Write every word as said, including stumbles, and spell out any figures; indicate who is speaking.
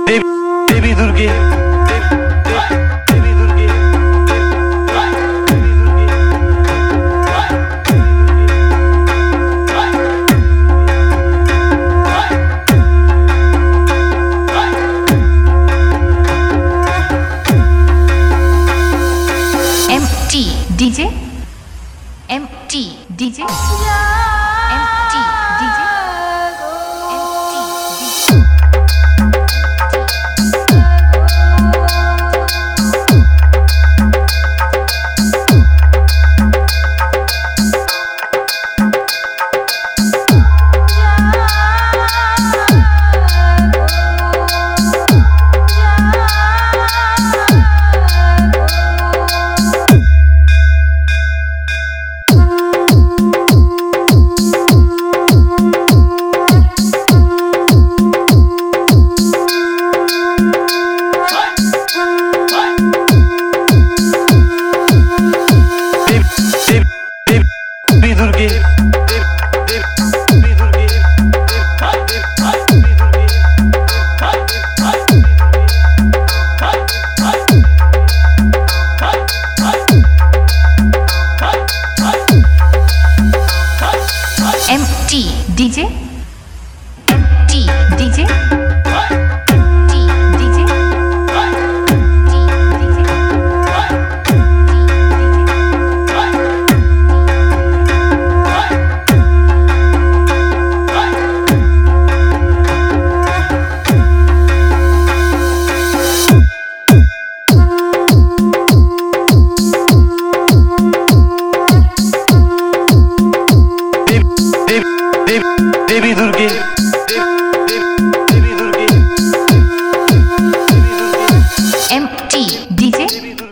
Speaker 1: Devi Durge Devi Durge
Speaker 2: M T D J M T D J M T D J Devi Durge Devi Durge M T D J M T D J
Speaker 1: Devi Durge
Speaker 2: M T D J